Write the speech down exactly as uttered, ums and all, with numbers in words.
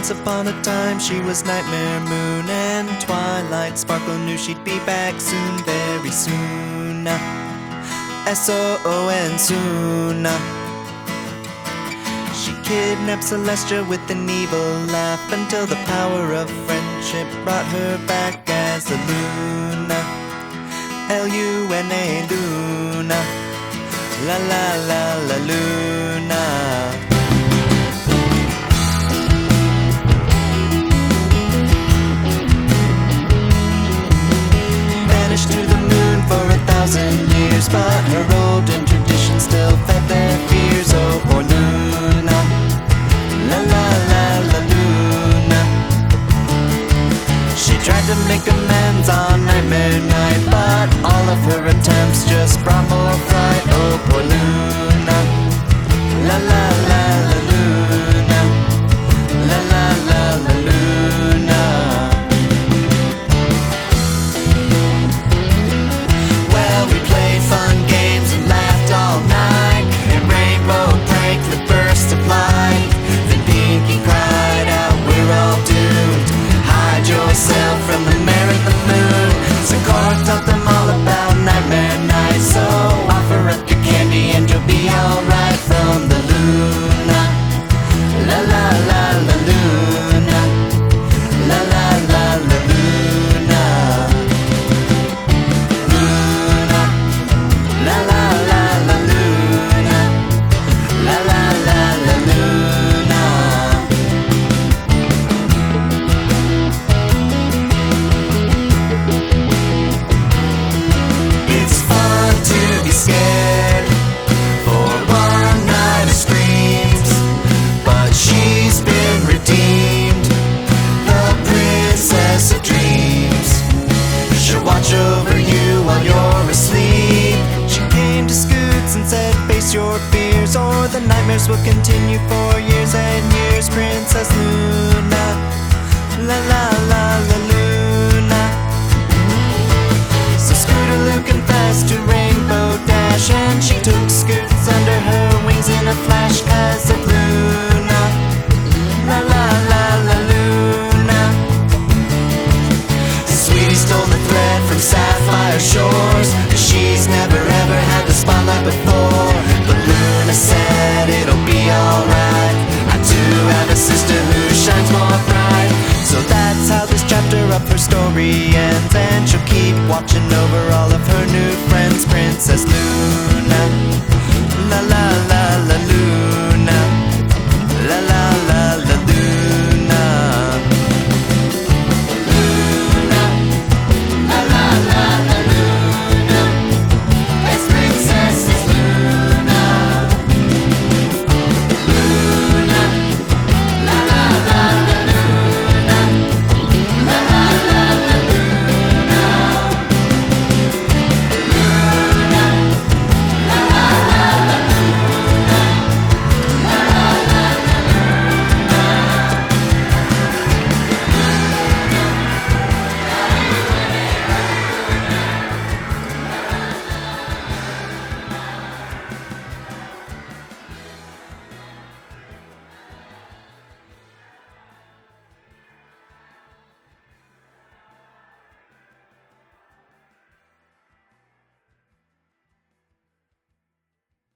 Once upon a time she was Nightmare Moon, and Twilight Sparkle knew she'd be back soon, very soon. S O O N soon. She kidnapped Celestia with an evil laugh, until the power of friendship brought her back as a Luna. L U N A, Luna. La la la la Luna. Vanished to the moon for a thousand years, but her olden traditions still fed their fears. Oh, poor Luna. La la la la Luna. She tried to make amends on Nightmare Night, but all of her attempts just brought more fright. Oh, poor Luna. La la la la Luna. La la la la Luna. Well, we played fun games and laughed all night, and Rainbow pranked the burst of light. Then Pinky cried out, we're all doomed. Hide yourself from the mayor and the moon. Sakura taught them all about Nightmare Night, so offer up your candy and you'll be alright from the Luna. La la la la Luna. La la la la Luna. Luna. La la la la Luna. La la la la Luna. It's fun to be scared for one night of screams, but she's been redeemed, the princess of dreams. She'll watch over you while you're asleep. She came to Scoots and said, face your fears, or the nightmares will continue for years and years. Princess Luna. La la la la Luna. So Scootaloo confessed to Rainbow Dash, and she took Scoots under her wings in a flash, 'cause of Luna. La la la la Luna. Sweetie stole the thread from Sapphire Shores, 'cause she's never ever had the spotlight before. But Luna said it'll be alright, I do have a sister who shines more bright. So that's how this chapter of her story ends, and she'll keep watching over